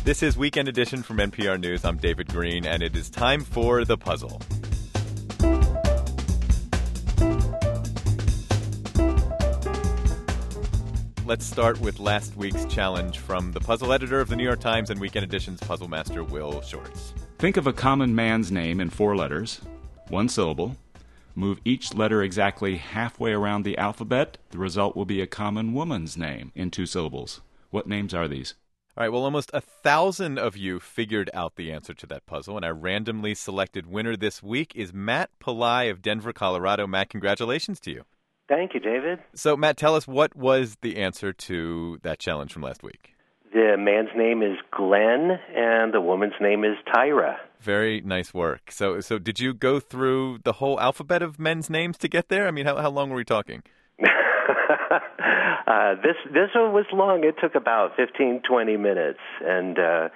This is Weekend Edition from NPR News. I'm David Green, and it is time for The Puzzle. Let's start with last week's challenge from the puzzle editor of the New York Times and Weekend Edition's puzzle master, Will Shortz. Think of a common man's name in 4 letters, 1 syllable. Move each letter exactly halfway around the alphabet. The result will be a common woman's name in 2 syllables. What names are these? All right, well, almost 1,000 of you figured out the answer to that puzzle, and our randomly selected winner this week is Matt Pillai of Denver, Colorado. Matt, congratulations to you. Thank you, David. So, Matt, tell us, what was the answer to that challenge from last week? The man's name is Glenn, and the woman's name is Tyra. Very nice work. So did you go through the whole alphabet of men's names to get there? I mean, how long were we talking? This one was long. It took about 15, 20 minutes. And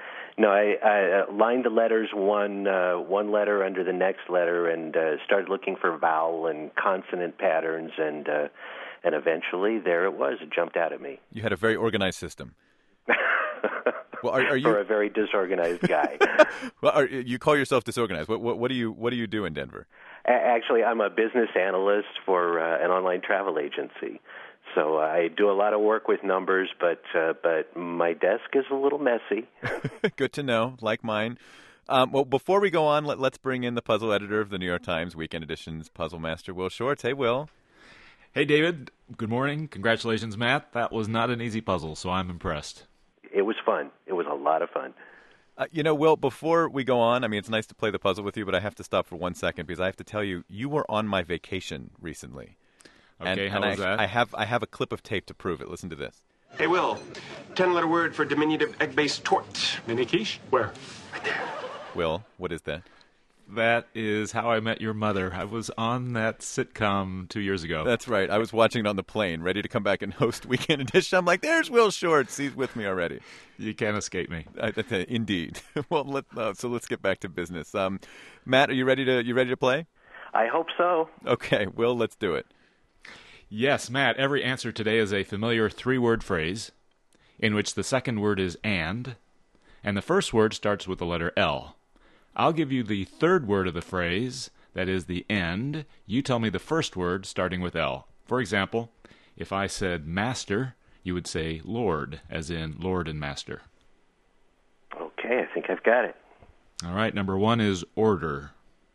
I lined the letters one letter under the next letter and started looking for vowel and consonant patterns. And eventually, there it was. It jumped out at me. You had a very organized system. Well, are you for a very disorganized guy? Well, you call yourself disorganized. What do you do in Denver? Actually, I'm a business analyst for an online travel agency. So I do a lot of work with numbers, but my desk is a little messy. Good to know, like mine. Well, before we go on, let's bring in the puzzle editor of the New York Times Weekend Edition's puzzle master, Will Shortz. Hey, Will. Hey, David. Good morning. Congratulations, Matt. That was not an easy puzzle, so I'm impressed. It was fun. It was a lot of fun. Will, before we go on, I mean, it's nice to play the puzzle with you, but I have to stop for 1 second because I have to tell you, you were on my vacation recently. Okay, how was that? I have a clip of tape to prove it. Listen to this. Hey, Will, 10-letter word for diminutive egg-based tort. Mini quiche? Where? Right there. Will, what is that? That is How I Met Your Mother. I was on that sitcom 2 years ago. That's right. I was watching it on the plane, ready to come back and host Weekend Edition. I'm like, there's Will Shortz. He's with me already. You can't escape me. Indeed. Well, so let's get back to business. Matt, are you ready to play? I hope so. Okay, Will, let's do it. Yes, Matt, every answer today is a familiar 3-word phrase in which the second word is and the first word starts with the letter L. I'll give you the third word of the phrase, that is the end. You tell me the first word starting with L. For example, if I said master, you would say Lord, as in Lord and Master. Okay, I think I've got it. All right, number 1 is order.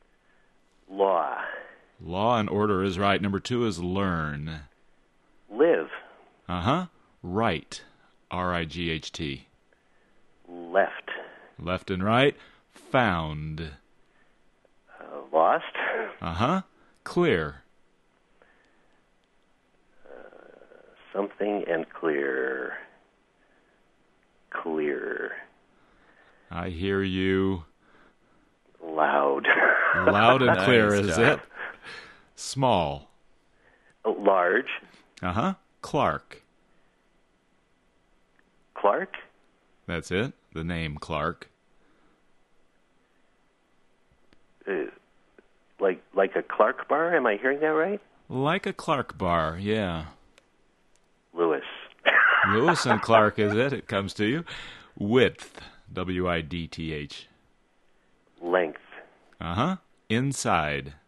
Law. Law and order is right. Number 2 is learn. Live. Right. R-I-G-H-T. Left. Left and right. Found. Lost. Clear. Something and clear. Clear. I hear you. Loud. Loud and clear Nice is job. it. Small. Large. Clark. Clark. That's it. The name Clark. Like a Clark bar? Am I hearing that right? Like a Clark bar, yeah. Lewis. Lewis and Clark is it. It comes to you. Width. W-I-D-T-H. Length. Inside.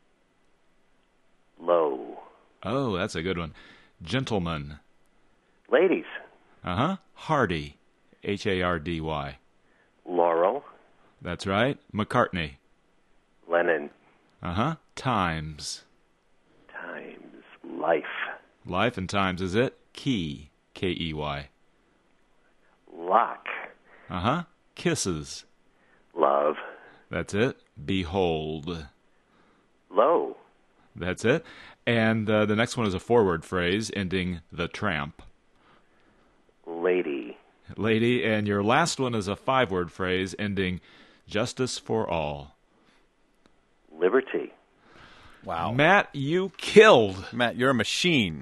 Low. Oh, that's a good one. Gentleman. Ladies. Hardy. H-A-R-D-Y. Laurel. That's right. McCartney. Lennon. Times. Times. Life. Life and times is it. Key. K-E-Y. Lock. Kisses. Love. That's it. Behold. Low. That's it. And the next one is a 4-word phrase ending the tramp. Lady. Lady. And your last one is a 5-word phrase ending justice for all. Liberty. Wow. Matt, you killed. Matt, you're a machine.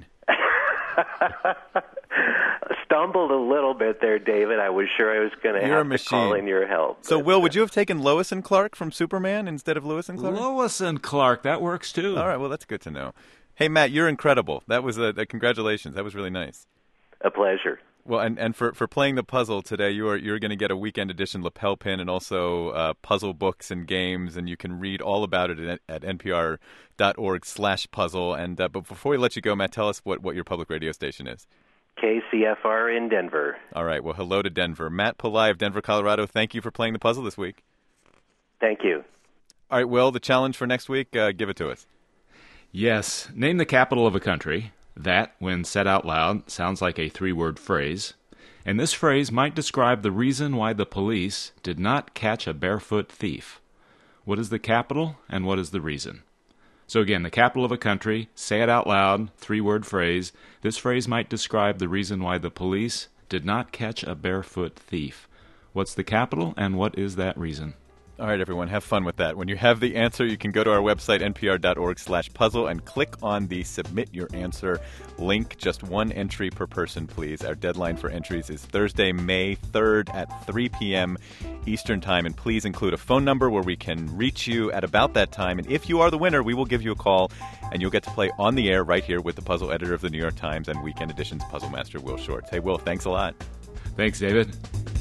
Stumbled a little bit there, David. I was sure I was going to have to call in your help. So, Will, would you have taken Lois and Clark from Superman instead of Lewis and Clark? Lois and Clark, that works too. All right, well, that's good to know. Hey, Matt, you're incredible. That was congratulations. That was really nice. A pleasure. Well, and for playing the puzzle today, you're going to get a weekend edition lapel pin and also puzzle books and games, and you can read all about it at npr.org/puzzle. And but before we let you go, Matt, tell us what your public radio station is. KCFR in Denver. All right. Well, hello to Denver. Matt Pillai of Denver, Colorado, thank you for playing the puzzle this week. Thank you. All right, Will, the challenge for next week, give it to us. Yes. Name the capital of a country. That, when said out loud, sounds like a three-word phrase. And this phrase might describe the reason why the police did not catch a barefoot thief. What is the capital and what is the reason? So again, the capital of a country, say it out loud, three-word phrase. This phrase might describe the reason why the police did not catch a barefoot thief. What's the capital and what is that reason? All right, everyone, have fun with that. When you have the answer, you can go to our website, npr.org/puzzle, and click on the Submit Your Answer link. Just one entry per person, please. Our deadline for entries is Thursday, May 3rd at 3 p.m. Eastern Time. And please include a phone number where we can reach you at about that time. And if you are the winner, we will give you a call, and you'll get to play on the air right here with the puzzle editor of the New York Times and Weekend Edition's puzzle master, Will Shortz. Hey, Will, thanks a lot. Thanks, David.